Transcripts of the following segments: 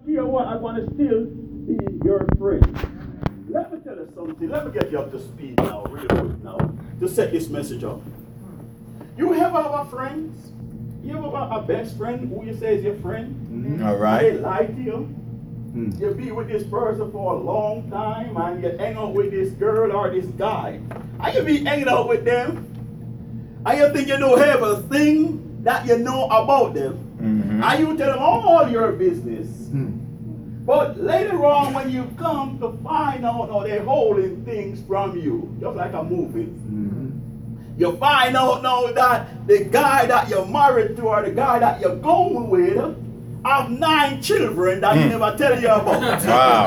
You know what? I want to still be your friend. Let me tell you something. Let me get you up to speed now, real quick now, to set this message up. You ever have a friend? You ever have a best friend who you say is your friend? All right. They lie to you. You be with this person for a long time and you hang out with this girl or this guy. And you be hanging out with them. And you think you know everything that you know about them. And you tell them all your business. But later on when you come to find out how they're holding things from you, just like a movie. You find out now that the guy that you're married to or the guy that you're going with have 9 children that he never tell you about. Wow.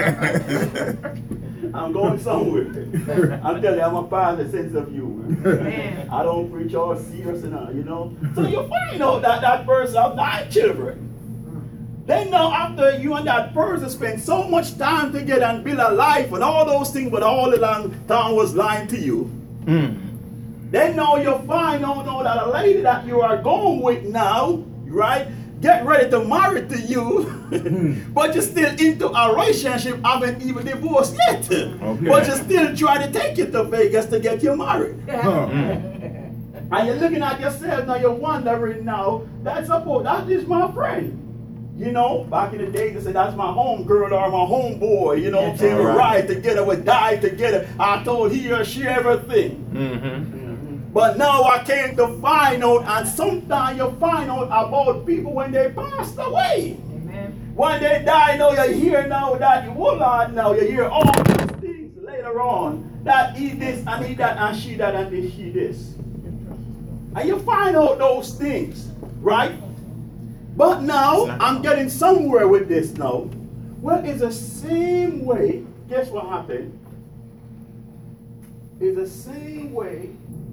I'm going somewhere. I'm telling you, I'm a part of the sense of humor. I don't preach all serious enough, you know. So you find out that that person have 9 children. Then now after you and that person spend so much time together and build a life and all those things, but all the long time was lying to you. Then now you find out now that a lady that you are going with now, right, get ready to marry to you, but you're still into a relationship, haven't even divorced yet. Okay. But you still try to take it to Vegas to get you married. And you're looking at yourself now, you're wondering now, that is my friend. You know, back in the day, they said that's my home girl or my home boy. You know, say we ride together, we die together. I told he or she everything. But now I came to find out, and sometimes you find out about people when they passed away. Amen. When they die, now you hear now that, oh Lord, now you hear all these things later on. That he this, and he that, and she that, and this, she this. And you find out those things, right? But now, I'm getting somewhere with this now. Well, it's the same way, guess what happened? It's the same way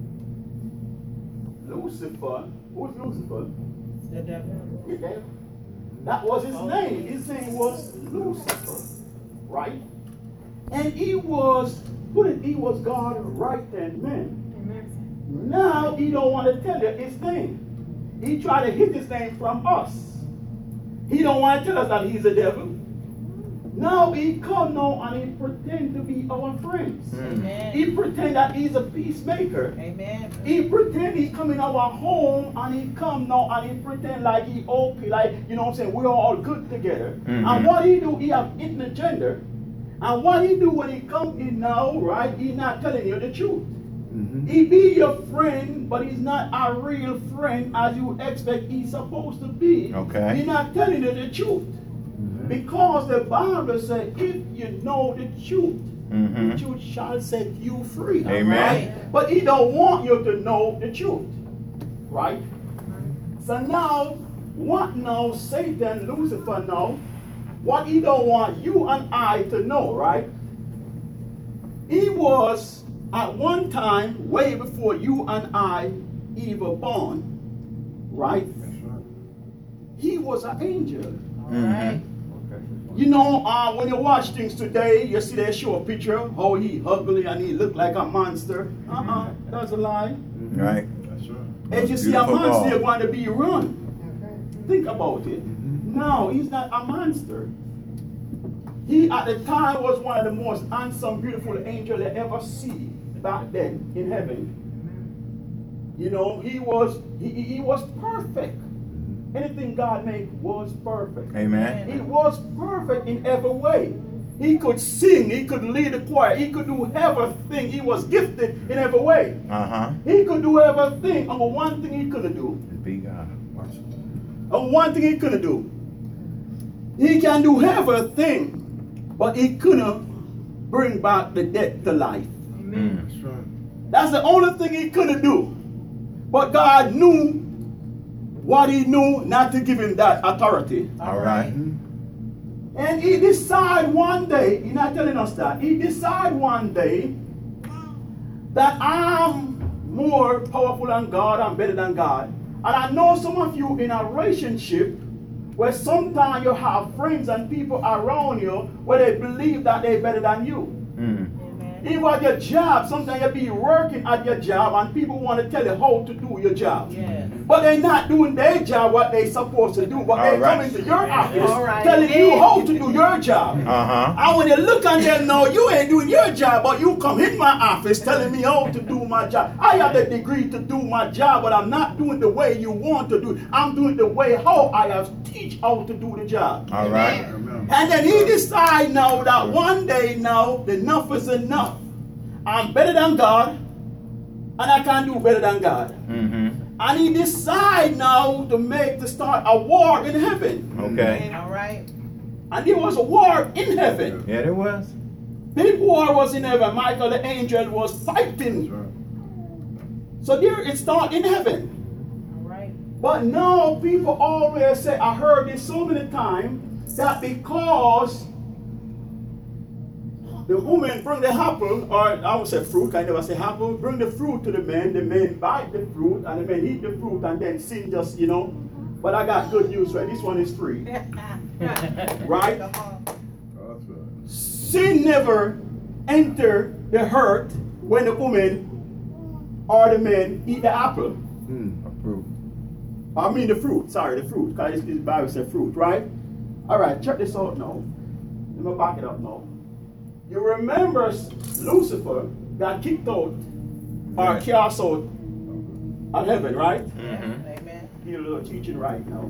Lucifer, who's Lucifer? The devil. The devil. That was his name. His name was Lucifer, right? And he was God's right-hand man. Amen. Now he don't want to tell you his name. He tried to hid his name from us. He don't want to tell us that he's a devil. Now he come now and he pretend to be our friends. Amen. He pretend that he's a peacemaker. Amen. He pretend he come in our home and he come now and he pretend like he okay, like, you know what I'm saying, we're all good together. And what he do, he have hidden agenda. And what he do when he come in now, right, he's not telling you the truth. He be your friend, but he's not a real friend as you expect he's supposed to be. Okay. He's not telling you the truth. Because the Bible says, if you know the truth, the truth shall set you free. Amen. Right? But he don't want you to know the truth. Right? So now, what now Satan, Lucifer now, what he don't want you and I to know, right? He was at one time, way before you and I even born, right? He was an angel. Right? You know, when you watch things today, you see they show a picture how he ugly and he look like a monster. That's a lie. Right. That's right. If you see a monster, you're going to be run. Think about it. No, he's not a monster. He at the time was one of the most handsome, beautiful angels they ever see back then in heaven. You know, he was perfect. Anything God made was perfect. Amen. He was perfect in every way. He could sing, he could lead a choir, he could do everything. He was gifted in every way. He could do everything. And one thing he couldn't do. Be God. And one thing he couldn't do. He can do everything, but he couldn't bring back the dead to life. Amen. That's right. That's the only thing he couldn't do. But God knew what he knew not to give him that authority. All right. And he decided one day, he's not telling us that, he decided one day that I'm more powerful than God, I'm better than God. And I know some of you in a relationship where sometimes you have friends and people around you where they believe that they're better than you. Even at your job, sometimes you be working at your job and people want to tell you how to do your job. Yes. But they're not doing their job what they're supposed to do. But All they right. come into your office All telling right. you how to do your job. Uh-huh. And when you look at them, no, you ain't doing your job, but you come in my office telling me how to do my job. I have the degree to do my job, but I'm not doing the way you want to do it. I'm doing the way how I have teach how to do the job. All right. And then he decide now that one day now, enough is enough. I'm better than God, and I can do better than God. Mm-hmm. And he decide now to start a war in heaven. Okay. All right. And there was a war in heaven. Yeah, there was. Big war was in heaven. Michael the angel was fighting. So there it started in heaven. All right. But now people always say, I heard this so many times, that because the woman bring the apple, or I would say fruit, I never say apple, bring the fruit to the men bite the fruit, and the men eat the fruit, and then sin just, But I got good news, right? This one is free. Right? Come on. Sin never enter the hurt when the woman or the men eat the apple. Approved. I mean the fruit, sorry, the fruit, because the Bible says fruit, right? All right, check this out now. Let me back it up now. You remember Lucifer got kicked out or cast out of heaven, right? Mm-hmm. Amen. Hear a little teaching right now.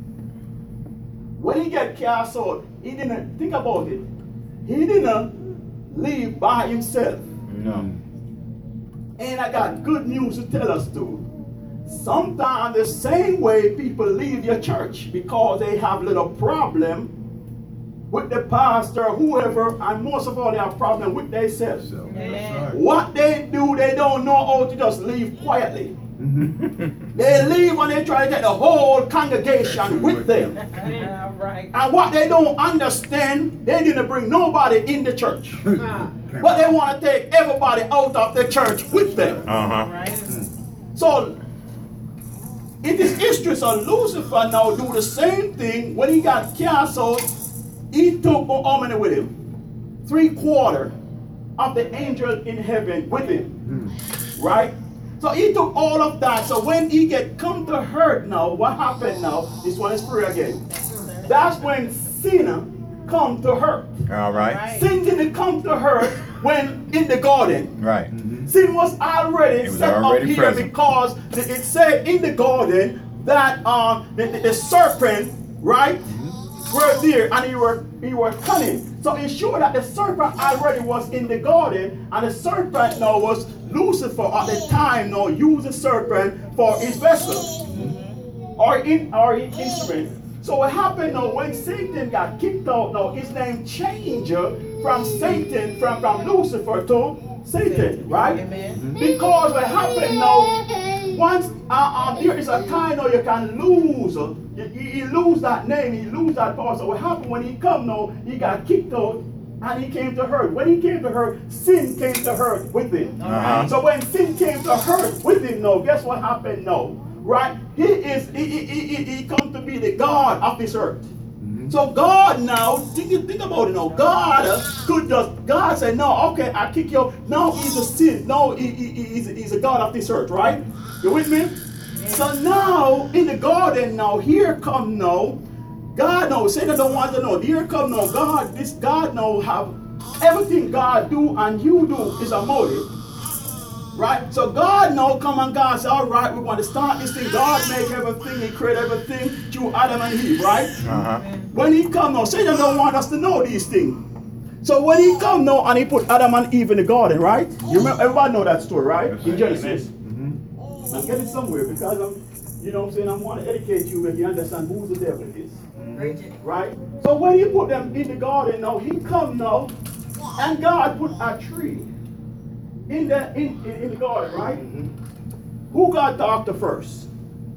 When he got cast out, he didn't, think about it, he didn't leave by himself. No. And I got good news to tell us too. Sometimes the same way people leave your church because they have little problem with the pastor, whoever, and most of all they have problem with themselves. What they do, they don't know how to just leave quietly. They leave and they try to get the whole congregation with them. All right. And what they don't understand, they didn't bring nobody in the church. But they want to take everybody out of the church with them. Uh-huh. Right. So, in this history, so Lucifer now do the same thing. When he got cast out, he took how many with him? 3/4 of the angels in heaven with him. Right? So he took all of that. So when he come to hurt now, what happened now? This one is free again. That's when sin come to hurt. All right. Sin didn't come to hurt when in the garden. Right. Sin was already set already up here present. because it said in the garden that the serpent, right, were there and he were cunning. So it showed that the serpent already was in the garden, and the serpent now was Lucifer at the time now used the serpent for his vessel or his instrument. So what happened now when Satan got kicked out now, his name changed from Satan, from Lucifer to Satan, right? Amen. Because what happened now, once there is a time now you can lose, you lose that name, you lose that power. So what happened when he come now, he got kicked out and he came to hurt. When he came to hurt, sin came to hurt with him. Uh-huh. So when sin came to hurt with him now, guess what happened now? Right? He come to be the God of this earth. So God now, think about it now. God said, no, okay, I kick you. Now he's a sin. No, he's a God of this earth, right? You with me? So now, in the garden now, here come now, God knows, Satan don't want to know. Here come now, God now have everything God do and you do is a motive. Right? So God now come and God say, all right, we want to start this thing. God make everything, he create everything through Adam and Eve, right? Uh-huh. When he come now, Satan don't want us to know these things. So when he come now and he put Adam and Eve in the garden, right? You remember, everybody know that story, right? In Genesis. I'm getting somewhere because I want to educate you and you understand who the devil is. Right? So when he put them in the garden now, he come now and God put a tree in the garden, right? Who God talked to first?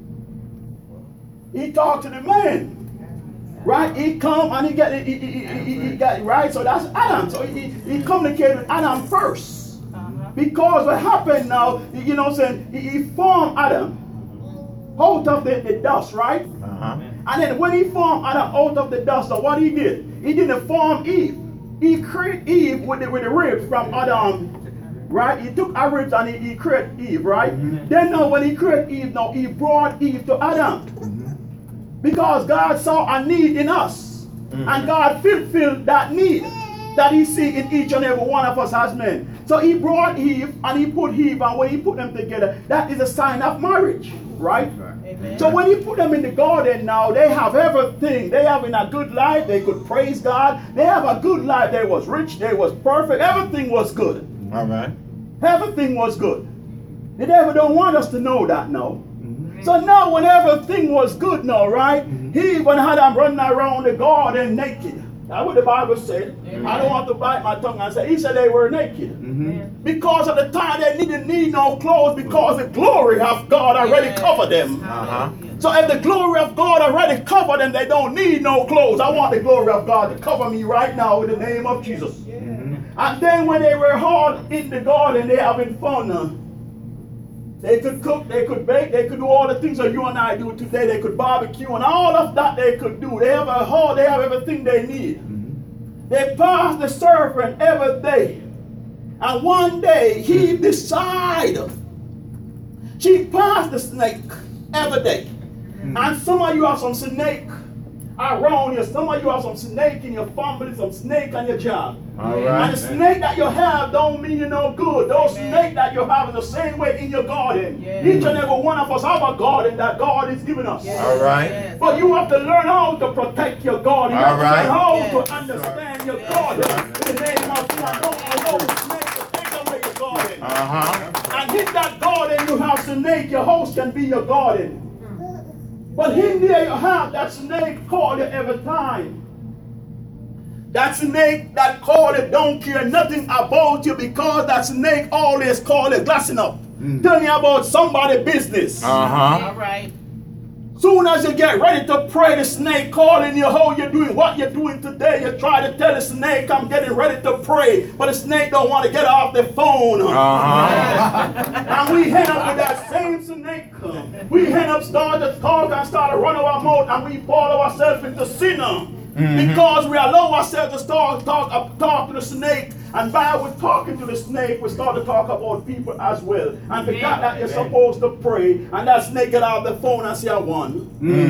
He talked to the man. Right? He come and he got right. So that's Adam. So he communicated with Adam first. Because what happened now, he formed Adam out of the dust, right? Uh-huh. And then when he formed Adam out of the dust, so what he did? He didn't form Eve. he created Eve with the ribs from Adam. Right? He took our ribs and he created Eve, right? Then now when he created Eve, now he brought Eve to Adam. Because God saw a need in us. And God fulfilled that need that he see in each and every one of us as men. So he brought Eve and he put Eve, and when he put them together, that is a sign of marriage, right? Amen. So when he put them in the garden now, they have everything. They have in a good life. They could praise God. They have a good life. They was rich. They was perfect. Everything was good. All right. Everything was good. The devil don't want us to know that now. So now when everything was good now, right? He even had them running around the garden naked. That's what the Bible said. I don't want to bite my tongue and say, he said they were naked. Because at the time they didn't need no clothes because the glory of God already covered them. So if the glory of God already covered them, they don't need no clothes. I want the glory of God to cover me right now in the name of Jesus. And then when they were all in the garden, they having fun. They could cook, they could bake, they could do all the things that you and I do today. They could barbecue and all of that they could do. They have a hall, they have everything they need. They passed the serpent every day. And one day he decided. She passed the snake every day. And some of you have some snake around you. Some of you have some snake in your family, some snake on your job. All right. And the snake that you have don't mean you no good. Those snake that you have is the same way in your garden. Each and every one of us have a garden that God is giving us. All right. But you have to learn how to protect your garden. You All have to right. learn how to understand your garden. In the name of Jesus, don't allow the snake to take away your garden. And in that garden you have snake, your house can be your garden. But in there you have that snake call you every time. That snake that call you don't care nothing about you because that snake always call you glassing up. Tell me about somebody's business. All right. Soon as you get ready to pray, the snake calling you, how you doing, what you're doing today. You try to tell the snake, I'm getting ready to pray. But the snake don't want to get off the phone. And we end up with that same snake. We end up start to talk and start to run our mouth and we fall ourselves into sin. Because we allow ourselves to start talk to the snake. And by we talking to the snake, we start to talk about people as well. And forgot that you're supposed to pray. And that snake get out the phone and say, I won.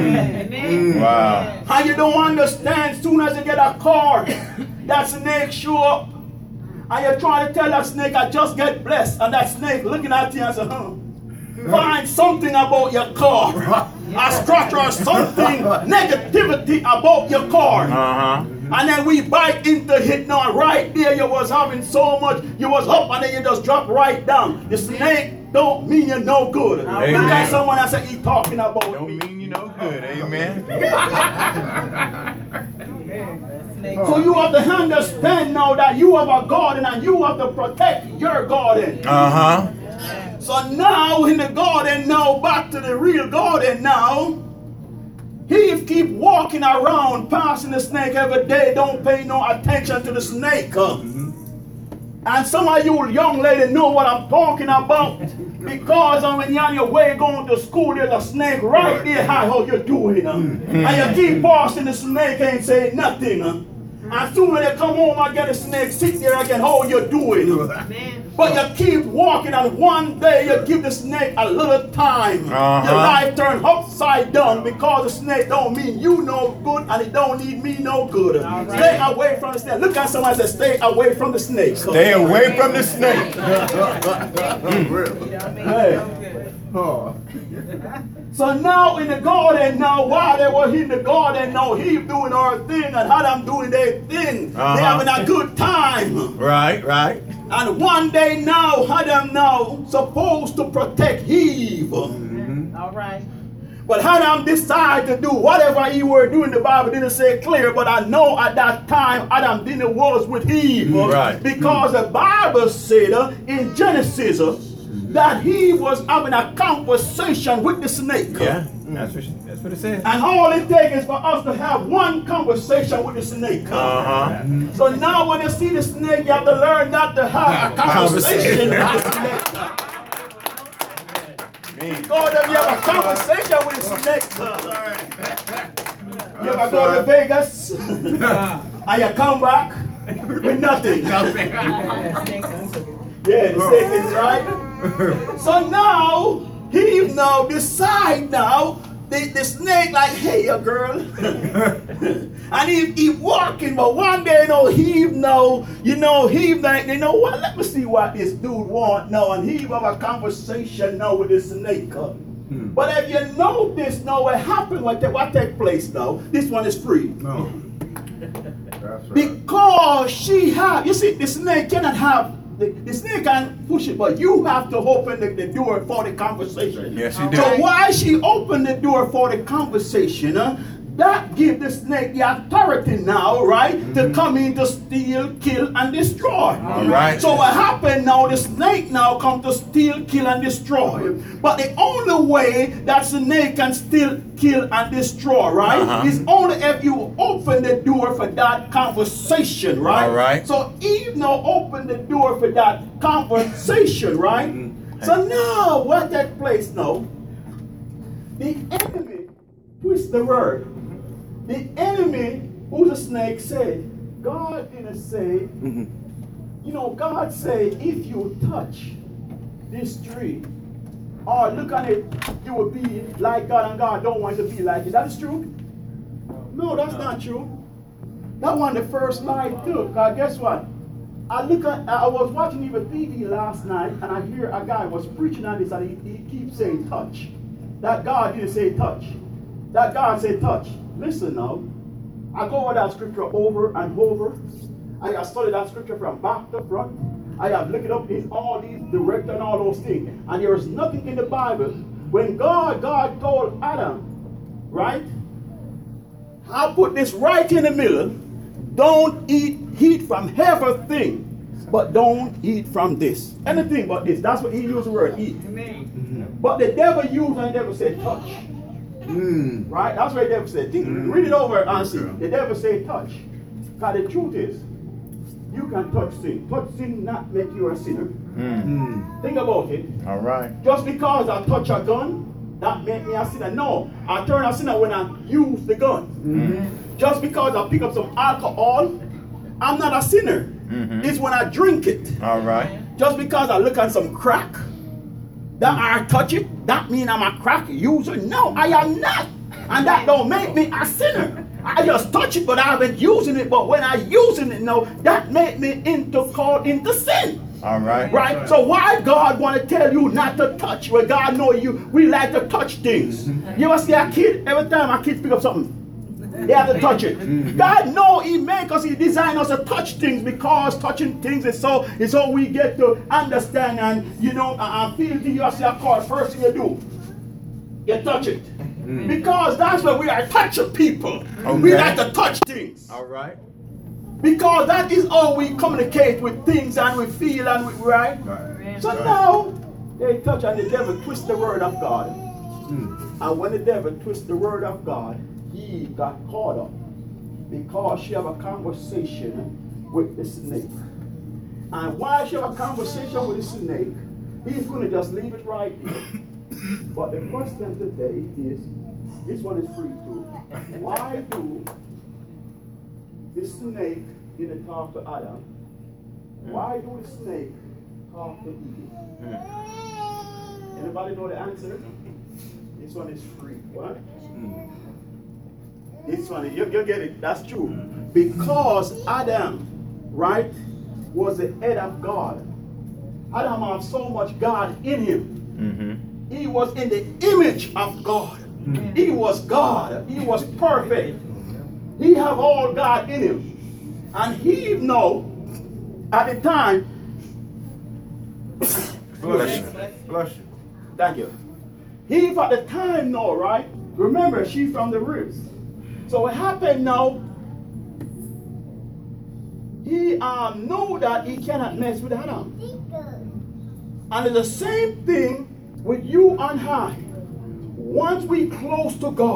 Wow. And you don't understand, soon as you get a car, that snake show up. And you're trying to tell that snake, I just get blessed. And that snake looking at you and say, find something about your car. A scratch or something, negativity about your car. And then we bite into it now. Right there you was having so much. You was up and then you just drop right down. The snake don't mean you're no good. Look at someone that say he talking about Don't me. mean you no good. Amen. So you have to understand now that you have a garden and you have to protect your garden. So now in the garden now, back to the real garden now, he keep walking around passing the snake every day, don't pay no attention to the snake. And some of you young ladies know what I'm talking about. Because when you're on your way going to school, there's a snake right there. How you doing? And you keep passing the snake, ain't saying nothing. And soon when they come home, I get a snake, sit there again, how you doing? But you keep walking and one day you give the snake a little time. Your life turn upside down because the snake don't mean you no good and it don't need me no good. Stay away from the snake. Look at someone and say, stay away from the snake. Stay away from the snake. So now in the garden, now while they were in the garden, now Eve doing her thing and Adam doing their thing. They having a good time. Right. And one day now, Adam now supposed to protect Eve. All right. But Adam decided to do whatever he were doing. The Bible didn't say clear, but I know at that time Adam didn't was with Eve. Right. Because the Bible said in Genesis that he was having a conversation with the snake. Yeah, that's what it says. And all it takes is for us to have one conversation with the snake. So now when you see the snake, you have to learn not to have a conversation with the snake. Because if you have a conversation with the snake, you ever go to Vegas and you come back with nothing. Yeah, the snake is right. So now he now decide now the snake like, hey, girl. And he walking, but one day, he know what, let me see what this dude want now. And he have a conversation now with the snake. But if you notice now what happened, what take place now, this one is free. No. That's right. Because you see, the snake cannot have, the snake can push it, but you have to open the door for the conversation. Yes, you do. So why she opened the door for the conversation, that gives the snake the authority now, right, to come in to steal, kill, and destroy. All right. So what happened now, the snake now come to steal, kill, and destroy. But the only way that snake can steal, kill, and destroy, right, is only if you open the door for that conversation, right? All right. So Eve now opened the door for that conversation, right? So now what takes place now? The enemy twists the word. The enemy, who the snake said, God didn't say, God said, if you touch this tree, or look at it, you will be like God, and God don't want to be like you. That is true? No, that's not true. That one the first lie too. Because guess what? I was watching even TV last night, and I hear a guy was preaching on this, and he keeps saying touch. That God didn't say touch. That God said touch. Listen now. I go over that scripture over and over. I have studied that scripture from back to front. I have looked it up in all these direct and all those things. And there is nothing in the Bible. When God told Adam, right? I'll put this right in the middle. Don't eat from everything, but don't eat from this. Anything but this. That's what he used the word eat. But the devil used and the devil said touch. Right? That's what the devil said. Read it over and see. The devil said touch. Because the truth is, you can touch sin. Touch sin not make you a sinner. Think about it. All right. Just because I touch a gun, that make me a sinner. No, I turn a sinner when I use the gun. Just because I pick up some alcohol, I'm not a sinner. It's when I drink it. All right. Just because I look at some crack, that I touch it, that mean I'm a crack user? No, I am not. And that don't make me a sinner. I just touch it, but I haven't using it. But when I using it, no, that make me into sin. All right. Right? So why God want to tell you not to touch? Well, God know we like to touch things. You ever see a kid? Every time our kids pick up something, they have to touch it. God know He make us, He designed us to touch things, because touching things is so we get to understand and and feel to you as your car. First thing you do, you touch it. Because that's where we are touching people. We like to touch things. All right. Because that is how we communicate with things and we feel and we, right? So now they touch and the devil twists the word of God. And when the devil twists the word of God, he got caught up because she have a conversation with the snake. And while she have a conversation with the snake, he's going to just leave it right here. But the question today is, this one is free too. Why do the snake didn't talk to Adam? Why do the snake talk to Eve? Anybody know the answer? This one is free. What? This one, you get it. That's true. Because Adam, right, was the head of God. Adam had so much God in him. He was in the image of God. He was God. He was perfect. He have all God in him. And he know at the time. Bless you. Bless you. Thank you. He at the time know, right? Remember, she from the ribs. So what happened now? He know that he cannot mess with Adam. And it's the same thing with you and I. Once we close to God,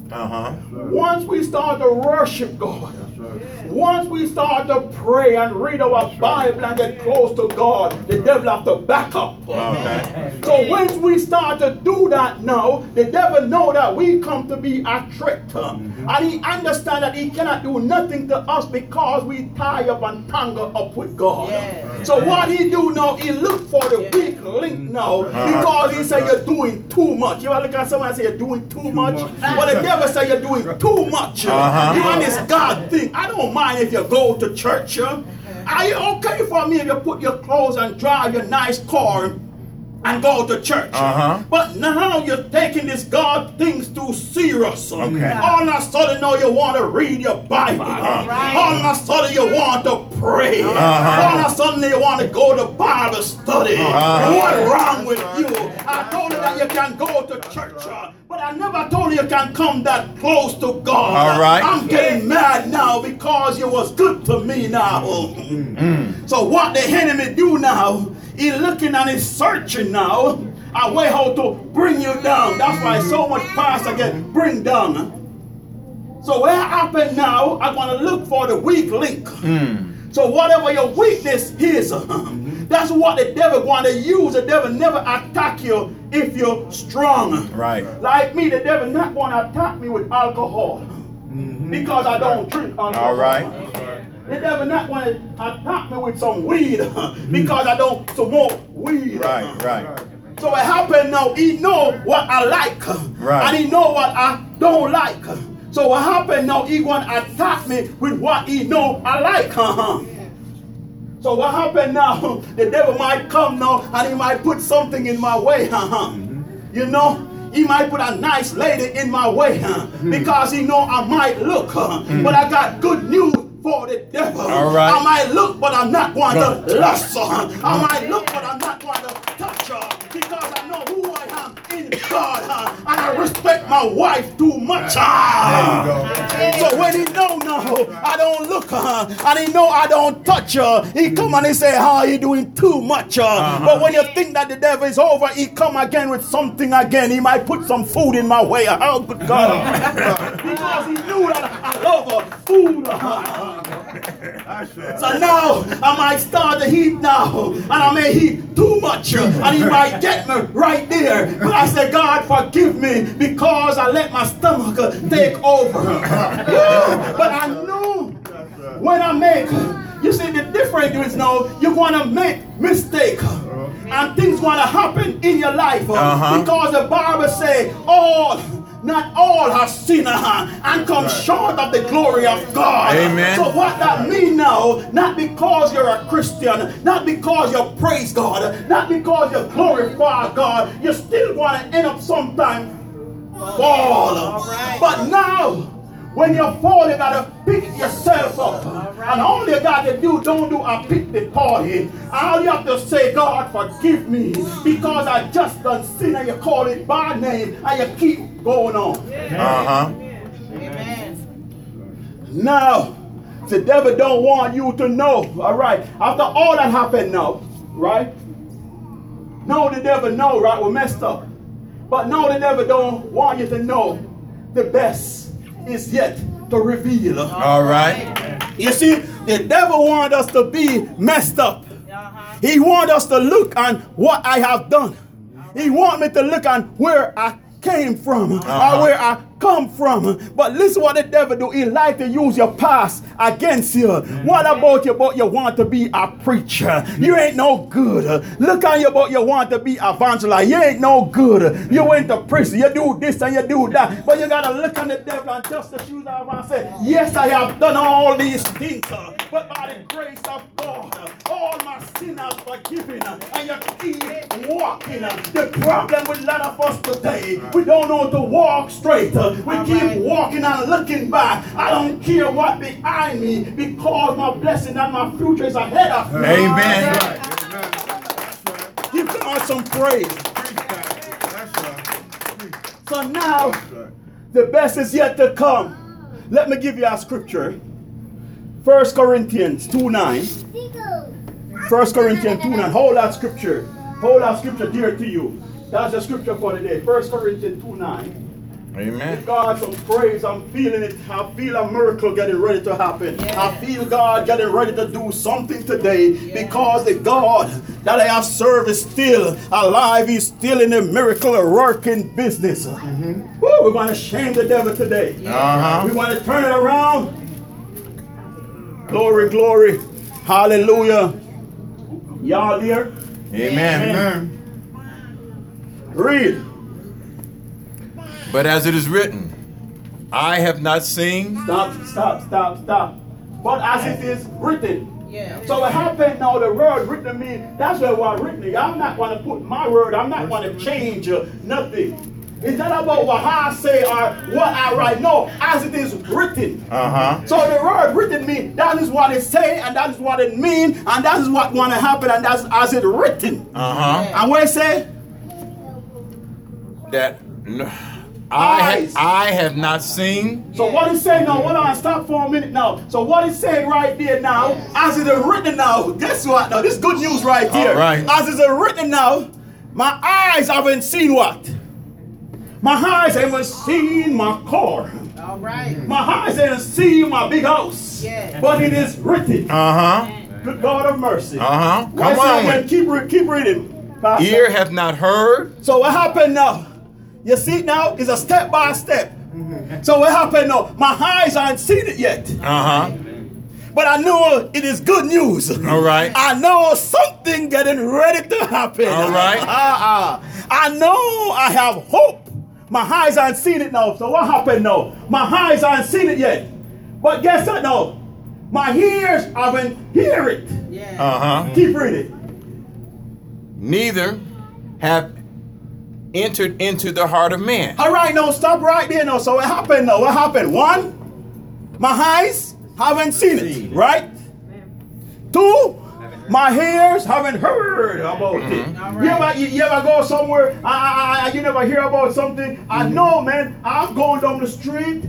Once we start to worship God, once we start to pray and read our Bible and get close to God, the devil have to back up. So once we start to do that now, the devil know that we come to be a threat. And he understand that he cannot do nothing to us because we tie up and tangle up with God. So what he do now, he look for the weak link now because he say you're doing too much. You ever look at someone and say you're doing too much? Well, the devil say you're doing too much. You want this God thing. I don't mind if you go to church. Are you okay for me if you put your clothes and drive your nice car and go to church? But now you're taking this God things too serious. All of a sudden now you want to read your Bible. All of a sudden you want to pray. All of a sudden you want to go to Bible study. What's wrong with you? I told you that you can go to church, but I never told you can come that close to God. I'm getting mad now because you was good to me now. So what the enemy do now, he's looking and he's searching now a way how to bring you down. That's why so much pastor get bring down. So what happened now, I'm going to look for the weak link. So whatever your weakness is, that's what the devil want to use. The devil never attack you if you're strong. Like me, the devil not going to attack me with alcohol because I don't drink alcohol. The devil not going to attack me with some weed because I don't smoke weed. So what happened now, he know what I like and he know what I don't like. So what happened now, he going to attack me with what he know I like. So what happened now, the devil might come now and he might put something in my way. You know, he might put a nice lady in my way because he know I might look. But I got good news for the devil. I might look, but I'm not going to lust. I might look, but I'm not going to touch her because I know who I am in God. And I respect my wife too much. So when he know now, I don't look and he know I don't touch her, he come and he say, how you doing too much? But when you think that the devil is over, he come again with something again. He might put some food in my way. Oh, good God. Because he knew that I love her food. So now I might start to heat now, and I may heat too much, and he might get me right there. But I say, God, forgive me because I let my stomach take over. But I know when I make, you see, the difference is now you're going to make mistake, and things going to happen in your life because the Bible say not all have sinned and come short of the glory of God. So what that means now, not because you're a Christian, not because you praise God, not because you glorify God, you still want to end up sometime fall. But now, when you fall, you got to pick yourself up. And all you got to do, don't do a picnic party. All you have to say, God, forgive me because I just done sin, and you call it by name and you keep going on. Now, the devil don't want you to know. All right. After all that happened now, right? No, the devil know, right? We're messed up. But no, the devil don't want you to know the best is yet to reveal. You see, the devil wants us to be messed up. He wants us to look on what I have done. He wants me to look on where I came from or where I come from. But listen what the devil do. He like to use your past against you. What about you? But you want to be a preacher. You ain't no good. Look on you, but you want to be evangelist. You ain't no good. You went to prison. You do this and you do that. But you got to look on the devil and just the shoes off and say, yes, I have done all these things. But by the grace of God, all my sins are forgiven. And you keep walking. The problem with a lot of us today, we don't know to walk straight. We keep walking and looking back. I don't care what behind me because my blessing and my future is ahead of me. Give God some praise. So now, the best is yet to come. Let me give you a scripture. 1 Corinthians 2:9. 1 Corinthians 2:9. Hold that scripture. Hold that scripture dear to you. That's the scripture for today. 1 Corinthians 2:9. Amen. Give God some praise. I'm feeling it. I feel a miracle getting ready to happen. I feel God getting ready to do something today because the God that I have served is still alive. He's still in the miracle working business. Woo, we're going to shame the devil today. We want to turn it around. Glory, glory. Hallelujah. Y'all here? Amen. Read. But as it is written, I have not seen. Stop. But as it is written. Yeah. So what happened now, the word written means, that's what was written. I'm not going to put my word, I'm not going to change nothing. It's not about what I say or what I write. No, as it is written. So the word written means that is what it say, and that is what it means, and that is what going to happen, and that's as it written. And what it say? That I have not seen. So what it's saying now, hold on, stop for a minute now. So what it's saying right there now, as it is written now, guess what now? This is good news right here. All right. As it is written now, my eyes haven't seen what? My eyes haven't seen my car. All right. My eyes haven't seen my big house. But it is written. Good God of mercy. Come Why say on. again? Keep reading. Pastor. Ear have not heard. So what happened now? You see now is a step by step. So what happened now? My eyes aren't seen it yet. But I know it is good news. All right. I know something getting ready to happen. All right. I know I have hope. My eyes aren't seen it now. So what happened now? My eyes aren't seen it yet. But guess what now? My ears haven't hear it. Keep reading. Neither have entered into the heart of man. All right, now stop right there now. So what happened now? What happened? One, my eyes haven't seen it, right? Two, my ears haven't heard about it. You ever go somewhere, you never hear about something? I know, man, I'm going down the street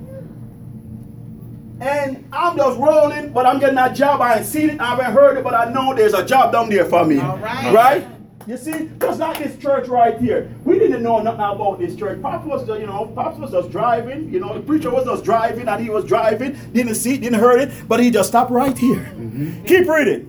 and I'm just rolling, but I'm getting that job. I ain't seen it, I haven't heard it, but I know there's a job down there for me. Right? You see, just like this church right here. We didn't know nothing about this church. Pops was just driving. The preacher was just driving, and he was driving. Didn't see it, didn't hear it, but he just stopped right here. Keep reading.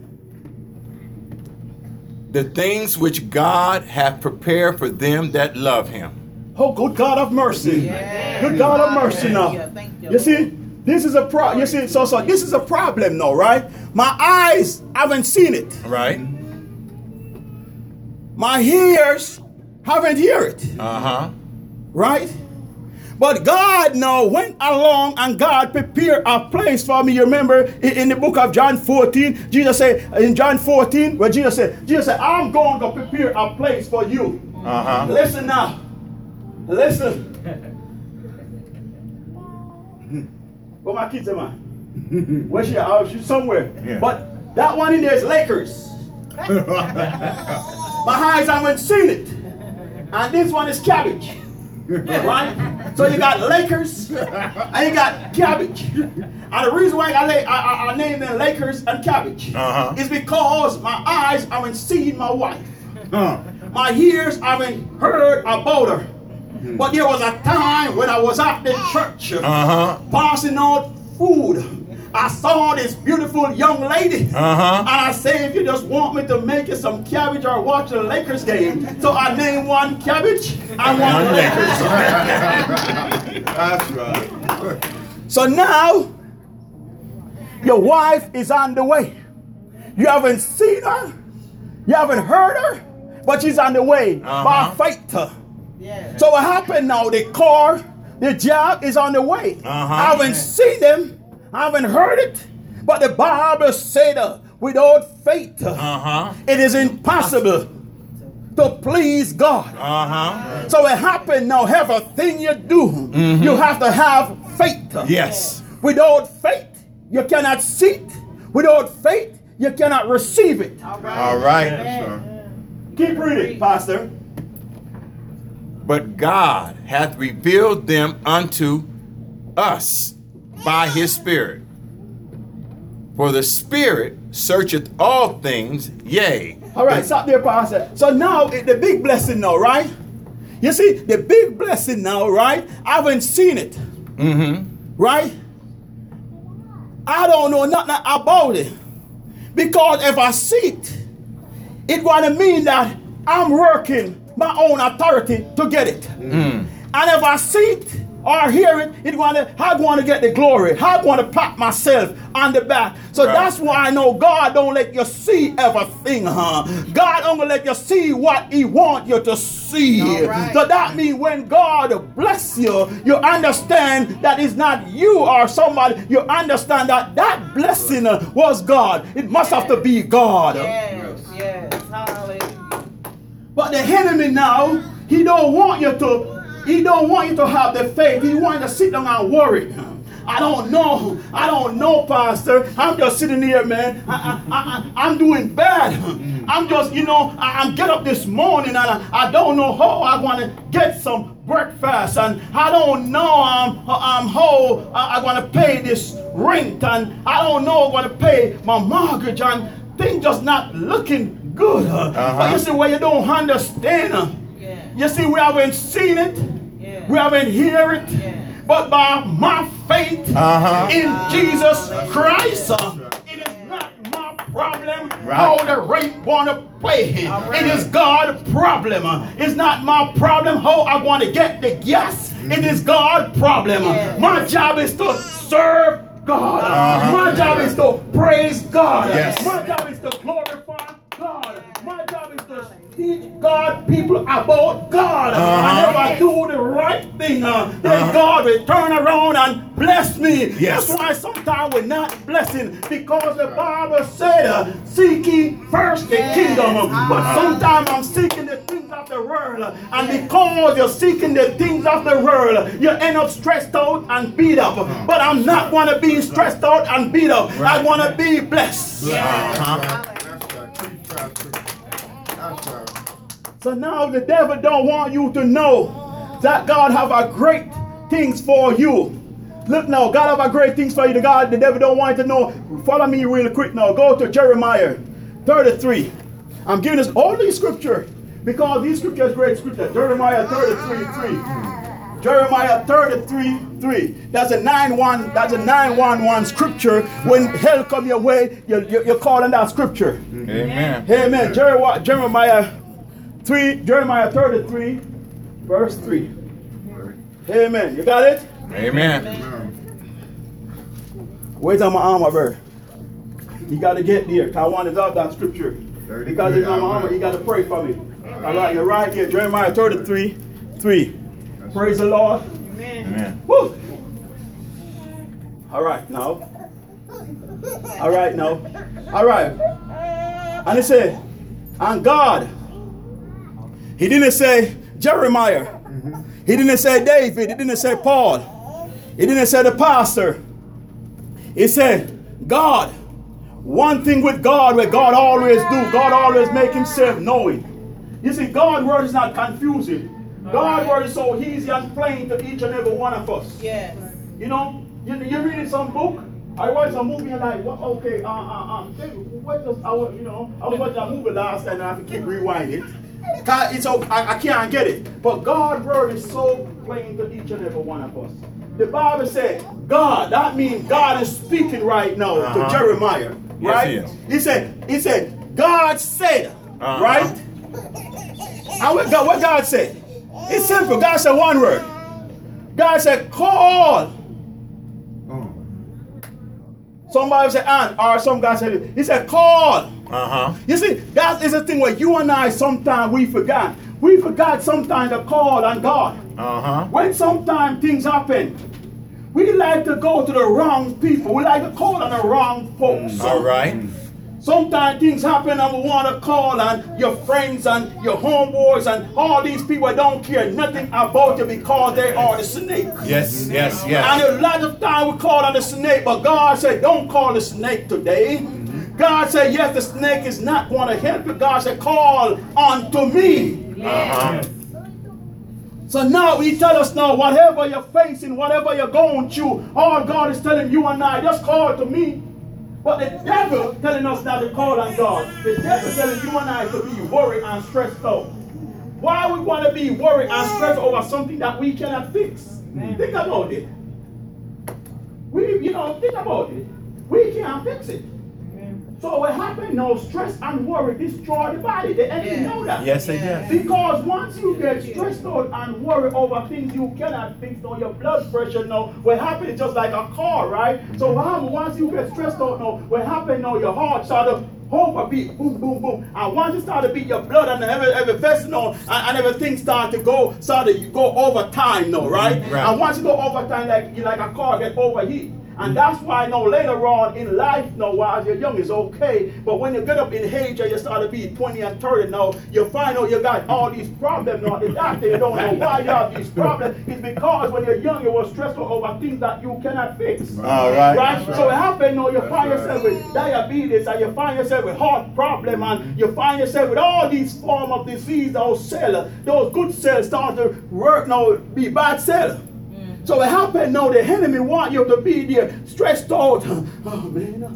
The things which God hath prepared for them that love him. Oh, good God of mercy. Good God of mercy now. You see, this is a problem. You see, so this is a problem now, right? My eyes haven't seen it. Right. My ears haven't heard it. Right? But God now went along and God prepared a place for me. You remember in the book of John 14, Jesus said, in John 14, where Jesus said, I'm going to prepare a place for you. Listen now. Listen. Where my kids am I? Where's she? She's somewhere. But that one in there is Lakers. My eyes haven't seen it. And this one is cabbage. Right? So you got Lakers and you got cabbage. And the reason why I named them Lakers and cabbage is because my eyes haven't seen my wife. My ears haven't heard about her. But there was a time when I was at the church passing out food. I saw this beautiful young lady. And I said, if you just want me to make you some cabbage or watch the Lakers game. So I named one cabbage and one Lakers. That's right. So now, your wife is on the way. You haven't seen her. You haven't heard her. But she's on the way by faith. So what happened now? The car, the job is on the way. I haven't seen them. I haven't heard it, but the Bible said without faith, it is impossible to please God. So it happened now, everything you do, you have to have faith. Yes. Without faith, you cannot see it. Without faith, you cannot receive it. All right. Keep reading, Pastor. But God hath revealed them unto us by his Spirit. For the Spirit searcheth all things, yea. All right, stop there, Pastor. So now, the big blessing now, right? You see, the big blessing now, right? I haven't seen it. Right? I don't know nothing about it. Because if I see it, it's going to mean that I'm working my own authority to get it. And if I see it or hear it, I'm going to get the glory. I'm going to pat myself on the back. So that's why I know God don't let you see everything. God only let you see what he wants you to see. So that means when God bless you, you understand that it's not you or somebody. You understand that that blessing was God. It must have to be God. Yes. Hallelujah. But the enemy now, he don't want you to have the faith. He wants you to sit down and worry. I don't know, Pastor. I'm just sitting here, man. I'm doing bad. I'm just, I'm get up this morning and I don't know how I want to get some breakfast, and I don't know how I want to pay this rent, and I don't know I want to pay my mortgage, and things just not looking good. But you see, where you don't understand. You see, we haven't seen it. We haven't heard it. But by my faith in Jesus Christ, it is not my problem how the rate want to play. It is God's problem. It's not my problem how I want to get the gas. It is God's problem. My job is to serve God. My job is to praise God. My job is to glorify God. My job is to teach God people about God. And if I do the right thing, then God will turn around and bless me. That's why sometimes we're not blessing, because the Bible said, seek ye first the kingdom. But sometimes I'm seeking the things of the world. And because you're seeking the things of the world, you end up stressed out and beat up. But I'm not going to be stressed out and beat up. I want to be blessed. So now the devil don't want you to know that God have a great things for you. Look now, God have a great things for you. The devil don't want you to know. Follow me real quick now. Go to Jeremiah 33. I'm giving us all these scripture because these scriptures great scripture. Jeremiah 33:3. Jeremiah 33:3. That's a 9:1. That's a 9:1 scripture. When hell come your way, you call on that scripture. Amen. Amen. Jeremiah 33, verse 3. Amen. You got it? Amen. Wait on my armor, bro. You got to get there. I want to love that scripture. Because it's on my armor, you got to pray for me. All right, you're right here. Jeremiah 33:3. Praise the Lord. Amen. Woo. All right, now. All right, now. All right. And it said, and God. He didn't say Jeremiah. He didn't say David. He didn't say Paul. He didn't say the pastor. He said God. One thing with God, where God always do, God always make himself known. You see, God's word is not confusing. God's word is so easy and plain to each and every one of us. Yes. You know, you're reading some book. I watched a movie and like, well, okay, what does I was watching a movie last night and I have to keep rewinding. It's I can't get it. But God's word is so plain to each and every one of us. The Bible said, God, that means God is speaking right now to Jeremiah. Right? Yes, he said, God said, right? And what God said? It's simple. God said one word. God said, call. Somebody said, and, or some guy said, he said, call. You see, that is a thing where you and I sometimes we forgot. We forgot sometimes to call on God. When sometimes things happen, we like to go to the wrong people. We like to call on the wrong folks. All right. Sometimes things happen and we want to call on your friends and your homeboys and all these people that don't care nothing about you because they are the snake. Yes. And a lot of times we call on the snake, but God said, don't call the snake today. God said, yes, the snake is not going to help you. God said, call unto me. So now he tell us now, whatever you're facing, whatever you're going through, all God is telling you and I, just call to me. But the devil telling us not to call on God. The devil telling you and I to be worried and stressed out. Why we want to be worried and stressed over something that we cannot fix? Think about it. Think about it. We can't fix it. So what happened now, stress and worry destroy the body. The enemy know that. Yes, they do. Because once you get stressed out and worry over things you cannot fix, or your blood pressure now, what happened is just like a car, right? So what happened once you get stressed out now, what happened now, your heart started overbeat, boom, boom, boom. And once you start to beat your blood and every vessel now, and everything start to go over time now, right? And once you go over time, like a car get overheat. And that's why now later on in life now, while you're young, it's okay. But when you get up in age and you start to be 20 and 30 now, you find out you got all these problems now. The doctor, you don't know why you have these problems. It's because when you're young, you were stressed out over things that you cannot fix. All right. Right? So it happens now, you find yourself with diabetes, and you find yourself with heart problem, and you find yourself with all these forms of disease. Those good cells start to work now, be bad cells. So it happened now, the enemy want you to be there stressed out. Oh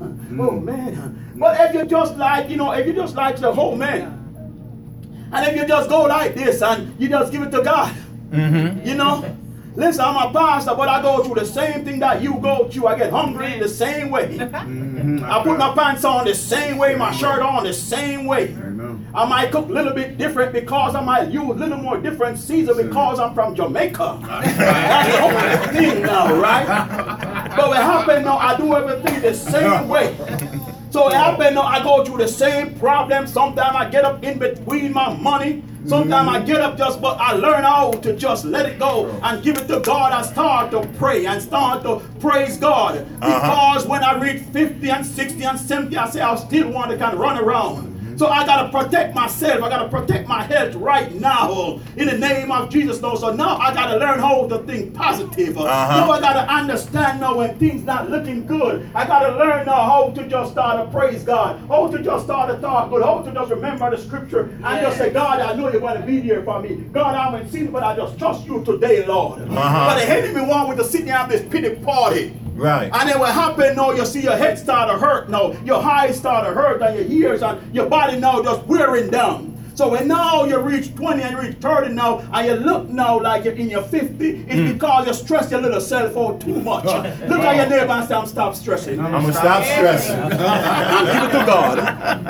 man. But if you just like the whole man, and if you just go like this and you just give it to God, listen, I'm a pastor, but I go through the same thing that you go through. I get hungry the same way. I put my pants on the same way, my shirt on the same way. I might cook a little bit different because I might use a little more different season because I'm from Jamaica. That's the only thing now, right? But what happened now, I do everything the same way. So it happened now, I go through the same problem. Sometimes I get up in between my money. Sometimes I get up but I learn how to just let it go and give it to God and start to pray and start to praise God. Because when I reach 50 and 60 and 70, I say I still want to kind of run around. So I got to protect myself. I got to protect my health right now in the name of Jesus. No, so now I got to learn how to think positive. Now I got to understand now when things not looking good. I got to learn now how to just start to praise God. How to just start to talk good. How to just remember the scripture and just say, God, I know you're going to be there for me. God, I haven't seen it, but I just trust you today, Lord. But the enemy want me to sit there and have this pity party. Right. And then what happened now, you see your head start to hurt now, your eyes start to hurt, and your ears and your body now just wearing down. So when now you reach 20 and you reach 30 now, and you look now like you're in your 50, it's because you stress your little self out too much. Look at your neighbor and say, I'm stop stressing. I'm going to stop stressing. And give it to God.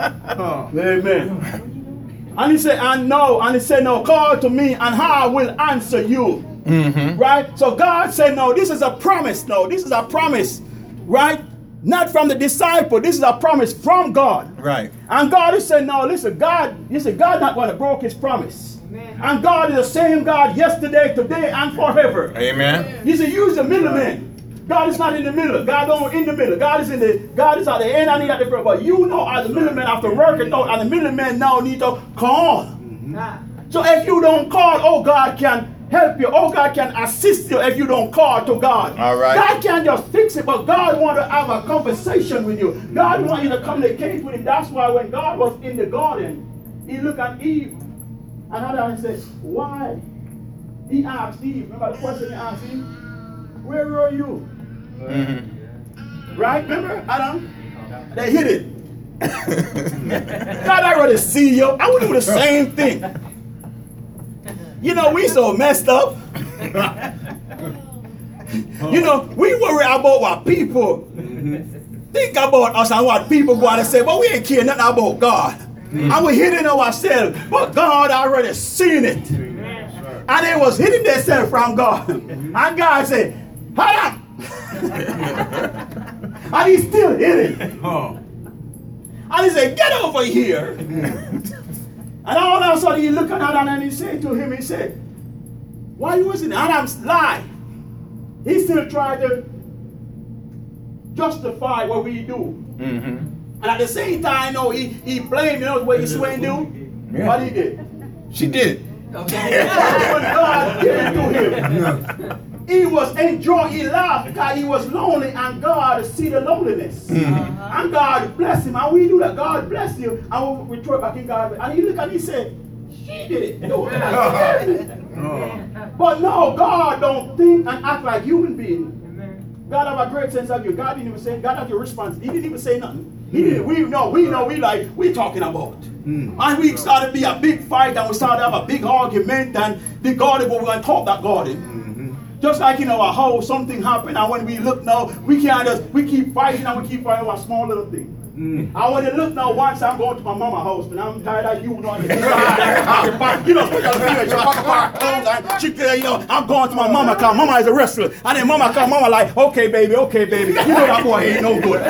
Amen. And he said, no, call to me and I will answer you. Right? So God said, no, this is a promise. No, this is a promise. Right? Not from the disciple. This is a promise from God. Right. And God is saying, no, listen, God not going to break his promise. Amen. And God is the same God yesterday, today, and forever. Amen. He said, use the middleman. God is not in the middle. God don't in the middle. God is at the end and he at the front. But you know, as the middleman after working out, and the middleman now need to call. So if you don't call, oh, God can help you. Oh, God can assist you if you don't call to God. All right. God can't just fix it, but God wants to have a conversation with you. God wants you to communicate with him. That's why when God was in the garden, he looked at Eve and Adam said, why? He asked Eve, remember the question he asked Eve? Where were you? Right? Remember, Adam? They hit it. God already see you. I would do the same thing. You know, we so messed up. You know, we worry about what people think about us and what people go and say, but we ain't care nothing about God. And we hitting ourselves, but God already seen it. And they was hitting themselves from God. And God said, Adam! And he still hitting. And he said, get over here. And all of a sudden he looked at Adam and he said to him, he said, why you wasn't Adam's lie? He still tried to justify what we do. And at the same time, no, he blamed, you know what his swing do? Yeah. What he did? She did. Okay. When God gave it to him, he was enjoying, he laughed because he was lonely, and God see the loneliness. And God bless him. And we do that. God bless you. And we throw it back in God. And he looked and he said, she did it. But no, God don't think and act like human beings. God have a great sense of you. God didn't even say, God has your response. He didn't even say nothing. He didn't, we know, we like, we talking about. And we started to be a big fight, and we started to have a big argument, and the garden, but we're going to talk that garden. Just like in our house, something happened, and when we look now, we keep fighting, and we keep fighting over a small little thing. I want to look now once I'm going to my mama's house, and I'm tired of you know, I'm going to my mama, because mama is a wrestler. And then mama come, mama like, okay, baby. You know that boy ain't no good.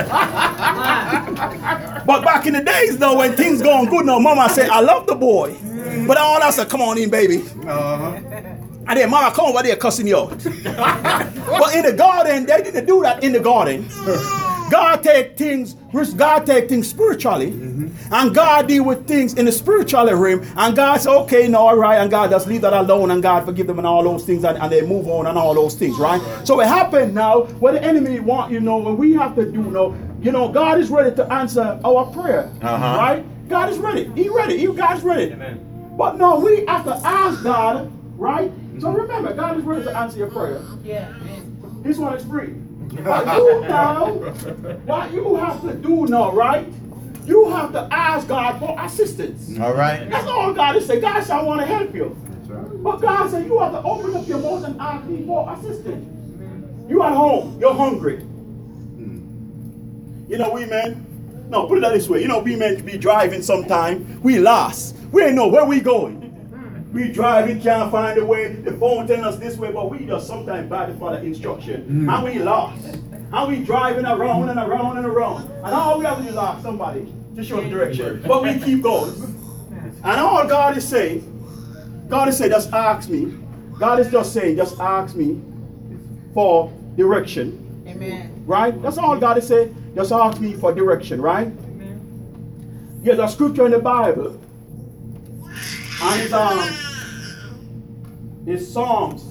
But back in the days, though, when things going good, now mama said, I love the boy. But all I said, come on in, baby. And then mama come over there cussing you out. But in the garden, they didn't do that in the garden. God take things spiritually, and God deal with things in the spiritual realm, and God say, okay, no, all right, and God just leave that alone, and God forgive them and all those things, and they move on and all those things, right? So it happened now, what the enemy want, what we have to do now, God is ready to answer our prayer, right? God is ready. God's ready. Amen. But no, we have to ask God, right? So remember, God is ready to answer your prayer. Yeah. This one is free. What you have to do now, right? You have to ask God for assistance. All right. That's all God is saying. God said, I want to help you. Right. But God said, you have to open up your mouth and ask me for assistance. You at home, you're hungry. We men, no, put it this way. We men be driving sometime. We lost. We ain't know where we going. We driving, can't find a way. The phone telling us this way, but we just sometimes bad for the instruction. And we lost. And we driving around and around and around. And all we have to do is ask somebody to show the direction. But we keep going. And all God is saying, just ask me. God is just saying, just ask me for direction. Amen. Right? That's all God is saying. Just ask me for direction, right? Amen. There's a scripture in the Bible. And it's Psalms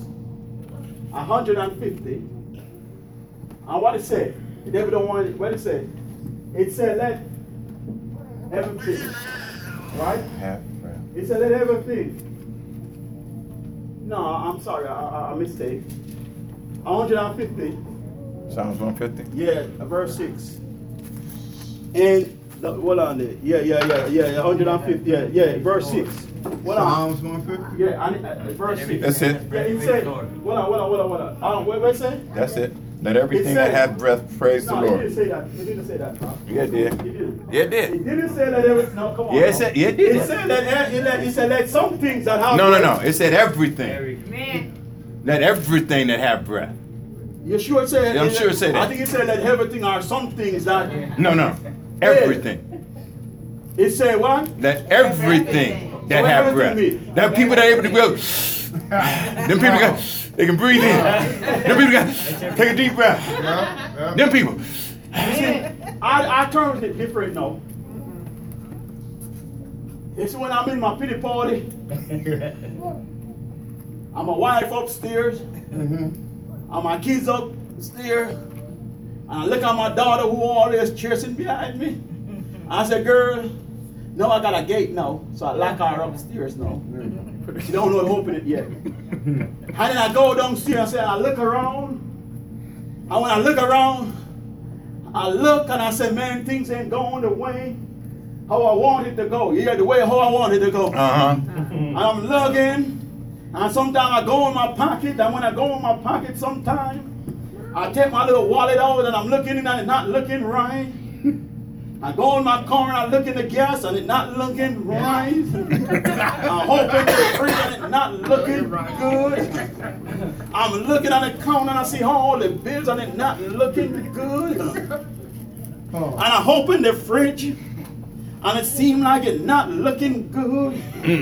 150. And what it said, the devil don't want it. What it said? It said, let everything, right? It said, let everything. No, I'm sorry, I mistake. 150. Psalms 150? Yeah, verse 6. And, hold on there. Yeah, 150, yeah, verse 6. Psalms 150? Yeah, verse 6. That's it. Yeah, it said, hold on. What did it say? That's it. Let everything that hath breath praise the Lord. It didn't say that. It didn't say that. Huh? Yeah, it did. It did. Yeah, it did. It didn't say that everything. No, come on. Yeah, it did. It said that some things that have No. It said everything. Let everything that have breath. You sure it said? Yeah, I'm sure it said that. I think it said that everything are some things that. No. Everything. It said what? Let everything that have breath. That people that are able to go. Them people got. They can breathe in. Them people got. Take a deep breath. Yeah. Them people. I terms it different now. It's when I'm in my pity party. I'm my wife upstairs. And my kids upstairs. And I look at my daughter who always chasing behind me. I said, girl, no, I got a gate now. So I lock her upstairs now. She don't know to open it yet. And then I go downstairs and I look around. And when I look around, I look and I say, man, things ain't going the way how I want it to go. Yeah, the way how I want it to go. And I'm looking. And sometimes I go in my pocket. And when I go in my pocket sometimes, I take my little wallet out and I'm looking and it's not looking right. I go in my car and I look in the gas and it's not looking right. I'm hoping it's free and it's not looking good. I'm looking at the counter and I see all the bills and it's not looking good. And I'm hoping the fridge and it seems like it's not looking good.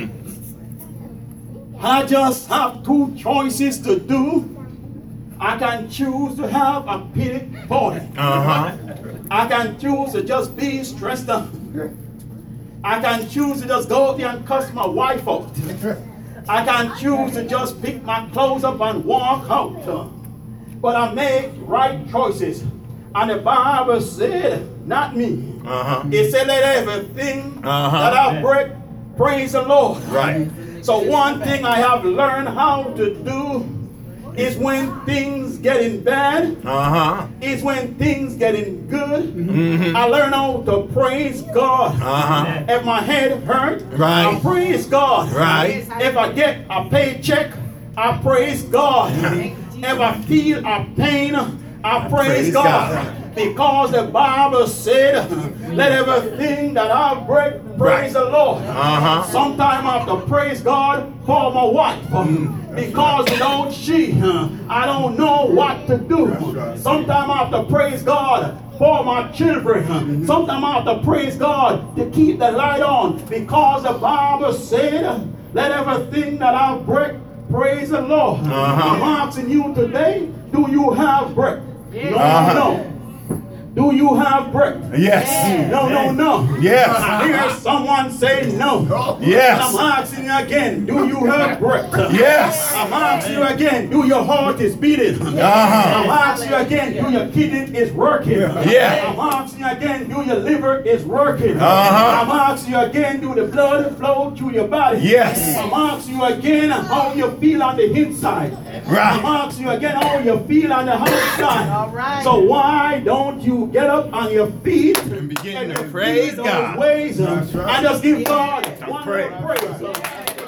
I just have two choices to do. I can choose to have a pity party. I can choose to just be stressed out. I can choose to just go out there and cuss my wife out. I can choose to just pick my clothes up and walk out. But I make right choices. And the Bible said, not me. It said, let everything that I break praise the Lord. Right. So one thing I have learned how to do It's when things getting bad. Uh-huh. It's when things getting good. Mm-hmm. I learn how to praise God. Uh-huh. If my head hurt, Right. I praise God. Right. If I get a paycheck, I praise God. If I feel a pain, I praise God. Because the Bible said, let everything that I break praise the Lord. Uh-huh. Sometimes I have to praise God for my wife. Because without she, I don't know what to do. Sometimes I have to praise God for my children. Sometimes I have to praise God to keep the light on. Because the Bible said, let everything that I break praise the Lord. I'm asking you today, do you have breath? No. Do you have breath? Yes. No. Yes. I hear someone say no. Yes. I'm asking you again, do you have breath? Yes. I'm asking you again, do your heart is beating? I'm asking you again, do your kidney is working? Yeah. I'm asking you again, do your liver is working? Uh-huh. I'm asking you again, do the blood flow through your body? Yes. I'm asking you again, how you feel on the inside? Right. I'm asking you again, how you feel on the outside? All right. So why don't you get up on your feet And begin to you praise feel those God. ways, That's right. and just give God one Praise. praise. In the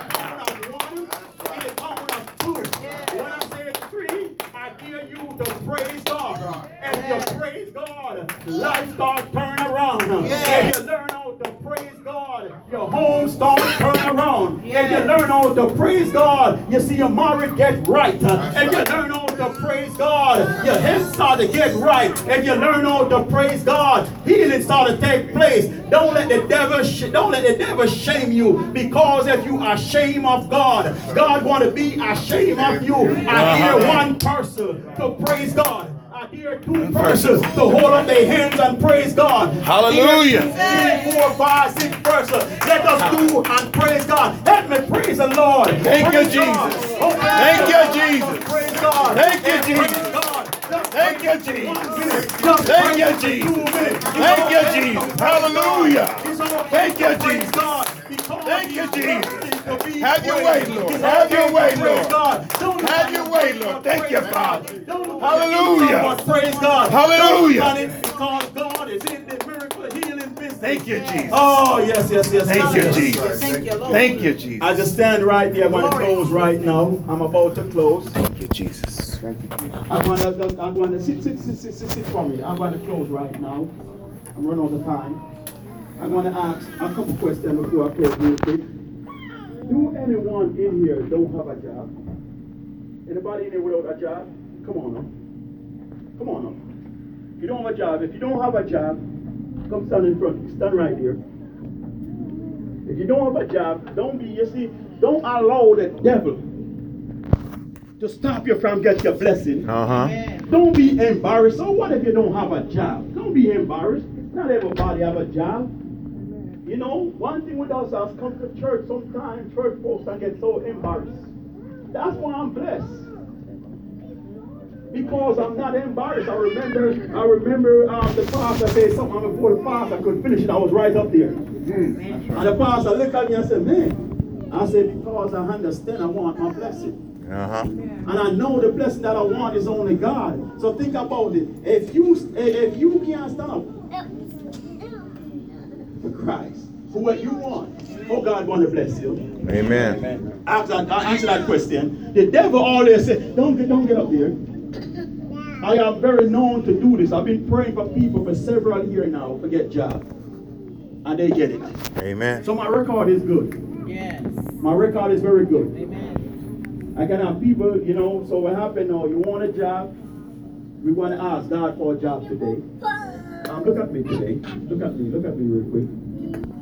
count of two. When I say three, I dare you to praise God. And you praise God, life starts turn around. And you learn how to praise God, your home starts turn around. And you learn how to praise God, you see your marriage get right. And you learn how to praise God, your health start to get right. And you learn how to praise God, healing start to take place. Don't let the devil shame you, because if you are ashamed of God, God want to be ashamed of you. I hear one person to praise God. I hear two persons to hold up their hands and praise God. Hallelujah. I hear 3, 4, 5, 6 persons. Let us do and praise God. Help me praise the Lord. Thank you, Praise God. Jesus. Open Thank your you, mouth. Jesus. Praise God. Thank you, And Jesus. praise God. Just Thank you, praise Jesus. 1 minute. Just Thank praise you, for Jesus. 2 minutes. Thank you, Jesus. Hallelujah. It's okay Thank you, to praise Jesus. God, because Thank you, He's Jesus. worthy to be Have your way, praised. Lord. It's Have your okay to way, praise Lord. God. Don't look Have on your your way, face, Lord. but Thank you, praise Father. God. Don't look Hallelujah. on your but praise God. Hallelujah. Don't look on it, because God is in the miracle healing business. Thank you, Jesus. Oh, yes. Thank you, yes. Jesus. Thank you, Lord. Thank you, Jesus. I just stand right there. I'm going to close right now. I'm about to close. Thank you, Jesus. Thank you, Jesus. I'm going to sit for me. I'm going to close right now. I'm running out of time. I'm going to ask a couple questions before I close real quick. Do anyone in here don't have a job? Anybody in here without a job? Come on now. Come on now. If you don't have a job, come stand in front. Stand right here. If you don't have a job, don't allow the devil to stop you from getting your blessing. Don't be embarrassed. So what if you don't have a job? Don't be embarrassed. Not everybody have a job. You know, one thing with us as come to church, sometimes church folks I get so embarrassed. That's why I'm blessed. Because I'm not embarrassed. I remember the pastor said something before the pastor could finish it. I was right up there. And the pastor looked at me and said, man, I said, because I understand I want my blessing. And I know the blessing that I want is only God. So think about it. If you can't stand up for Christ, for what you want, oh, God want to bless you. Amen. Answer that question. The devil always said, don't get up there. I am very known to do this. I've been praying for people for several years now to get jobs. And they get it. Amen. So my record is good. Yes. My record is very good. Amen. I can have people, so what happened now, you want a job, we want to ask God for a job today. Look at me today. Look at me real quick.